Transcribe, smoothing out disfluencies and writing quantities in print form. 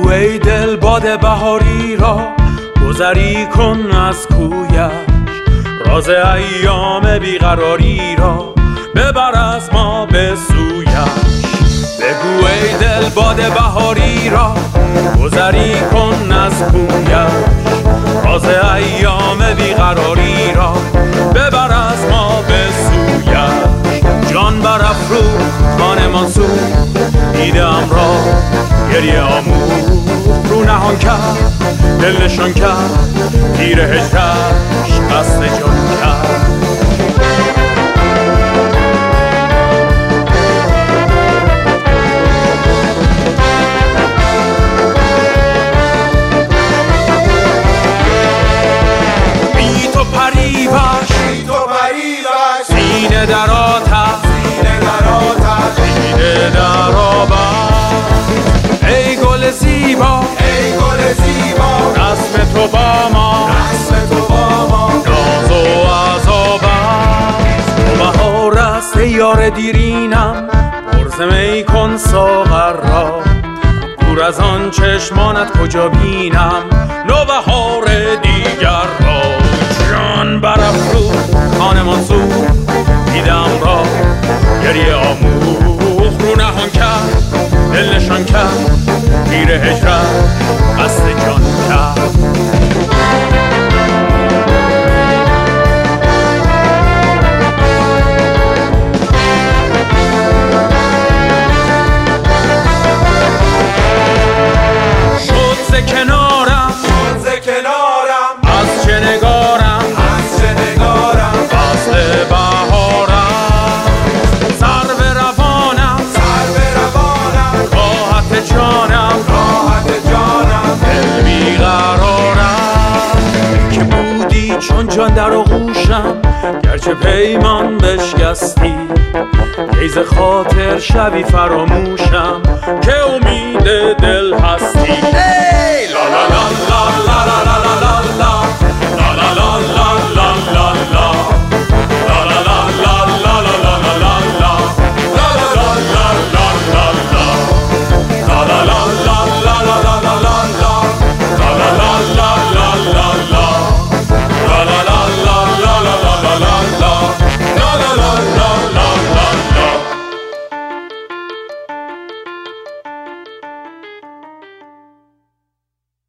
بگو ای دل باد بهاری را گذری کن از کویش، راز ایام بیقراری را ببر از ما به سویش. بگو ای دل باد بهاری را گذری کن از کویش، راز ایام بیقراری را ببر از ما به سویش. جان برافروخت خانه منصور، دیدم را گریه آموخت رو نهان کرد، دل نشان کرد، تیر هجرش قصد جان کرد. بی تو پریوش سینه در آتش، دیده در آبش. ای گل زیبا رسم تو با ما، ناز و عذاب است. تو بهار است ای یار دیرینم، پرز می کن ساغر را. دور از آن چشمانت کجا بینم نوبهار دیگر را. جان برافروخت خانه منصور، دیدم را گریه آموخت رو نهان کرد، دل نشان کرد، تیر هجرت قصد جان کرد. شد ز کنارم از چه نگارم، فصل بهارم. سر به روانم راحت جانم، دل بیقرارم. که بودی چون جان در آغوشم، گرچه پیمان بشکستی. کی ز خاطر شبی فراموشم که امید دل هستی.